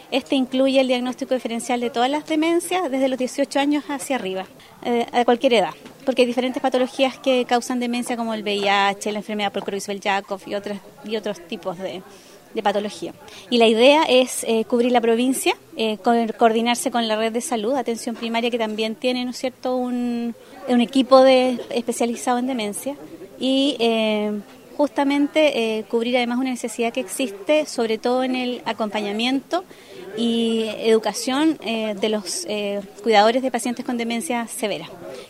Este incluye el diagnóstico diferencial de todas las demencias desde los 18 años hacia arriba, a cualquier edad, porque hay diferentes patologías que causan demencia como el VIH, la enfermedad por Creutzfeldt-Jakob y otros tipos de patología. Y la idea es cubrir la provincia, coordinarse con la red de salud, atención primaria, que también tiene, ¿no es cierto?, un equipo especializado en demencia y justamente cubrir además una necesidad que existe, sobre todo en el acompañamiento y educación de los cuidadores de pacientes con demencia severa.